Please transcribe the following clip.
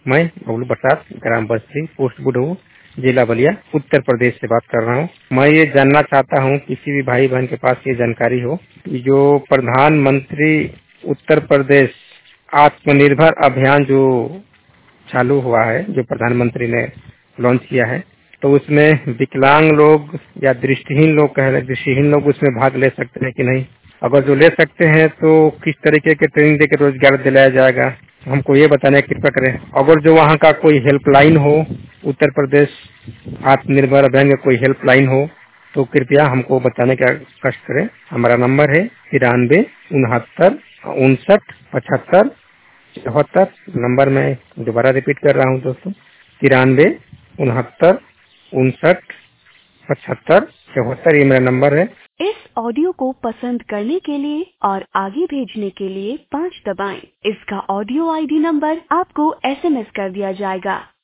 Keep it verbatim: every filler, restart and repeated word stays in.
मैं बबलू प्रसाद, ग्राम बस्ती, पोस्ट बुढ़ऊ, जिला बलिया, उत्तर प्रदेश से बात कर रहा हूँ। मैं ये जानना चाहता हूँ, किसी भी भाई बहन के पास ये जानकारी हो, जो प्रधानमंत्री उत्तर प्रदेश आत्मनिर्भर अभियान जो चालू हुआ है, जो प्रधानमंत्री ने लॉन्च किया है, तो उसमें विकलांग लोग या दृष्टिहीन लोग कह रहे दृष्टिहीन लोग उसमें भाग ले सकते हैं कि नहीं? अगर जो ले सकते हैं तो किस तरीके के ट्रेनिंग देकर रोजगार दिलाया जाएगा, हमको ये बताने की कृपा करें। अगर जो वहाँ का कोई हेल्पलाइन हो, उत्तर प्रदेश आत्मनिर्भर अभियान का कोई हेल्पलाइन हो, तो कृपया हमको बताने का कष्ट करें। हमारा नंबर है तिरानवे उनहत्तर उनसठ पचहत्तर चौहत्तर। नंबर मैं दोबारा रिपीट कर रहा हूँ दोस्तों, तिरानवे उनहत्तर उनसठ पचहत्तर चौहत्तर, ये मेरा नंबर है। इस ऑडियो को पसंद करने के लिए और आगे भेजने के लिए पाँच दबाएं। इसका ऑडियो आईडी नंबर आपको एसएमएस कर दिया जाएगा।